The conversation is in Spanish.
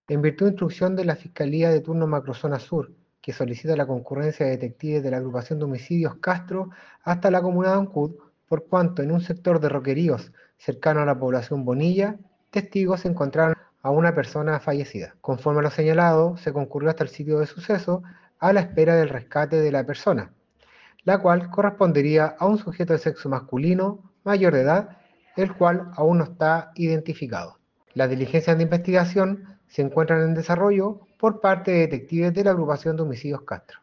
En virtud de instrucción de la Fiscalía de Turno Macrozona Sur, que solicita la concurrencia de detectives de la agrupación de homicidios Castro hasta la comuna de Ancud, por cuanto en un sector de Roqueríos cercano a la población Bonilla, testigos encontraron a una persona fallecida. Conforme a lo señalado, se concurrió hasta el sitio de suceso a la espera del rescate de la persona, la cual correspondería a un sujeto de sexo masculino mayor de edad, el cual aún no está identificado. Las diligencias de investigación se encuentran en desarrollo por parte de detectives de la agrupación de homicidios Castro.